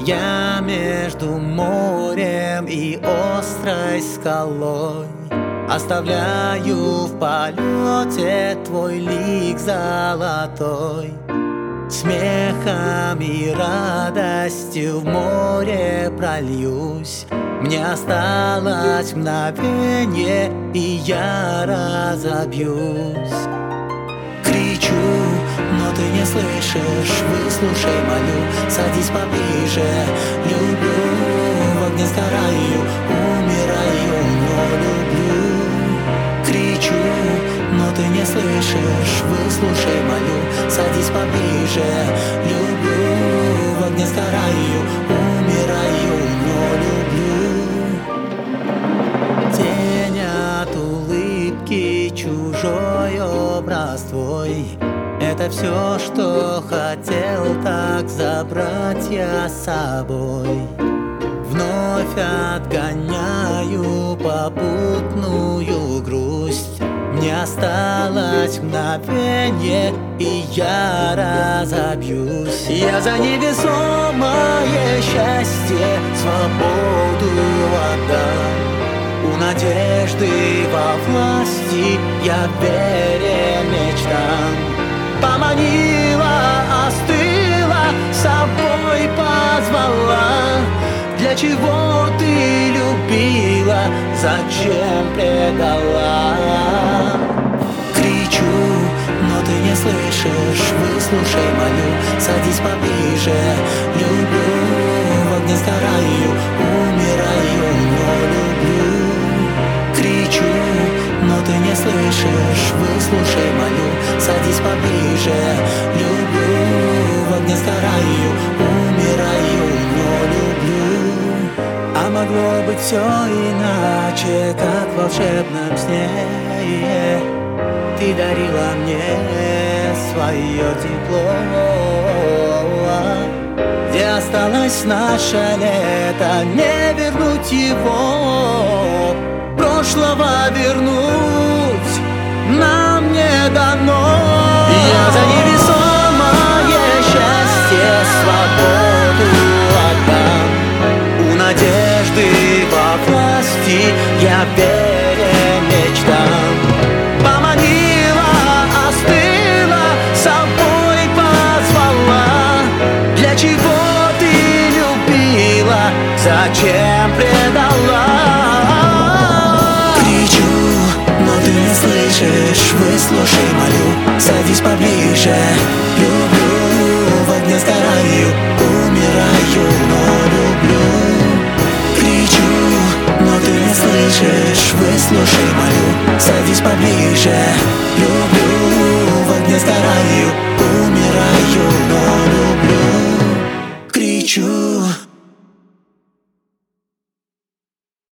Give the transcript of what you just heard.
Я между морем и острой скалой оставляю в полете твой лик золотой. Смехом и радостью в море прольюсь. Мне осталось мгновенье, и я разобьюсь. Кричу, но ты не слышишь, выслушай молю, садись поближе. Люблю, в огне сгораю, умираю, но люблю. Кричу, но ты не слышишь, выслушай молю, садись поближе. Люблю, в огне сгораю, умираю, но люблю. Тень от улыбки, чужой образ твой, это все, что хотел так забрать я с собой. Вновь отгоняю попутную грусть. Мне осталось мгновенье, и я разобьюсь. Я за невесомое счастье свободу отдам. У надежды во власти я вере мечтам. Поманила, остыла, собой позвала. Для чего ты любила, зачем предала? Кричу, но ты не слышишь, выслушай молю, садись поближе. Люблю, в огне сгораю, умираю, но люблю. Кричу, но ты не слышишь, выслушай молю, садись поближе. Люблю, в огне сгораю, умираю, но люблю. А могло быть все иначе, как в волшебном сне. Ты дарила мне свое тепло. Где осталось наше лето, не вернуть его. Прошлого вернуть нам не дано. Я за невесомое счастье свободу отдам. У надежды во власти я вере мечтам. Поманила, остыла, собой позвала. Для чего ты любила, зачем предала? Выслушай молю, садись поближе. Люблю, в огне сгораю, умираю, но люблю. Кричу, но ты не слышишь, выслушай молю, садись поближе. Люблю, в огне сгораю,